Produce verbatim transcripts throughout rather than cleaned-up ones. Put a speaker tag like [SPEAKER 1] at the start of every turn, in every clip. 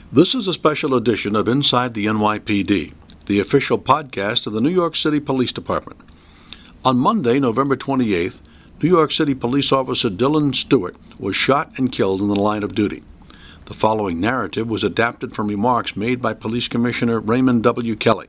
[SPEAKER 1] This is a special edition of Inside the N Y P D, the official podcast of the New York City Police Department. On Monday, November twenty-eighth, New York City Police Officer Dylan Stewart was shot and killed in the line of duty. The following narrative was adapted from remarks made by Police Commissioner Raymond W. Kelly.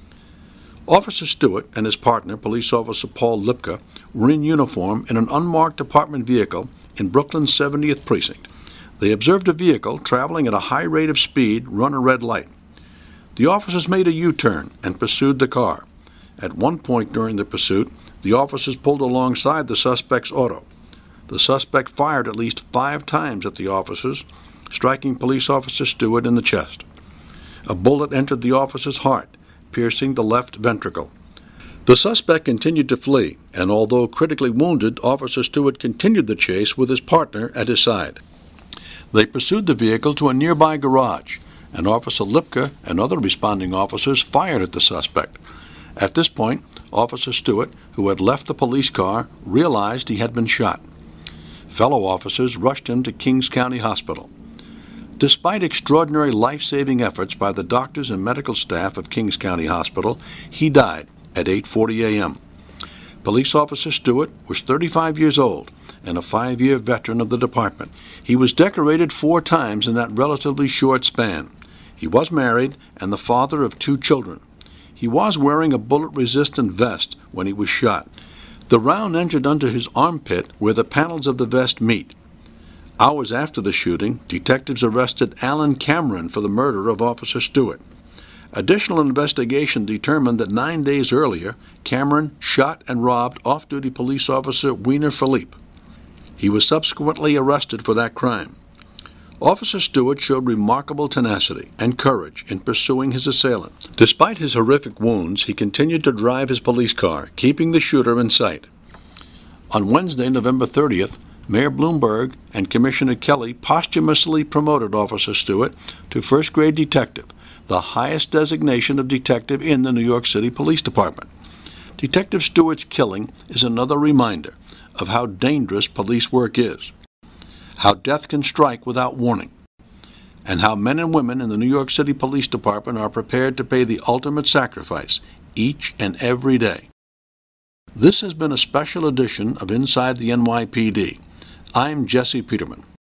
[SPEAKER 1] Officer Stewart and his partner, Police Officer Paul Lipka, were in uniform in an unmarked department vehicle in Brooklyn's seventieth Precinct. They observed a vehicle traveling at a high rate of speed run a red light. The officers made a U-turn and pursued the car. At one point during the pursuit, the officers pulled alongside the suspect's auto. The suspect fired at least five times at the officers, striking Police Officer Stewart in the chest. A bullet entered the officer's heart, piercing the left ventricle. The suspect continued to flee, and although critically wounded, Officer Stewart continued the chase with his partner at his side. They pursued the vehicle to a nearby garage, and Officer Lipka and other responding officers fired at the suspect. At this point, Officer Stewart, who had left the police car, realized he had been shot. Fellow officers rushed him to Kings County Hospital. Despite extraordinary life-saving efforts by the doctors and medical staff of Kings County Hospital, he died at eight forty a.m. Police Officer Stewart was thirty-five years old and a five-year veteran of the department. He was decorated four times in that relatively short span. He was married and the father of two children. He was wearing a bullet-resistant vest when he was shot. The round entered under his armpit where the panels of the vest meet. Hours after the shooting, detectives arrested Alan Cameron for the murder of Officer Stewart. Additional investigation determined that nine days earlier, Cameron shot and robbed off-duty police officer Weiner Philippe. He was subsequently arrested for that crime. Officer Stewart showed remarkable tenacity and courage in pursuing his assailant. Despite his horrific wounds, he continued to drive his police car, keeping the shooter in sight. On Wednesday, November thirtieth, Mayor Bloomberg and Commissioner Kelly posthumously promoted Officer Stewart to first-grade detective, the highest designation of detective in the New York City Police Department. Detective Stewart's killing is another reminder of how dangerous police work is, how death can strike without warning, and how men and women in the New York City Police Department are prepared to pay the ultimate sacrifice each and every day. This has been a special edition of Inside the N Y P D. I'm Jesse Peterman.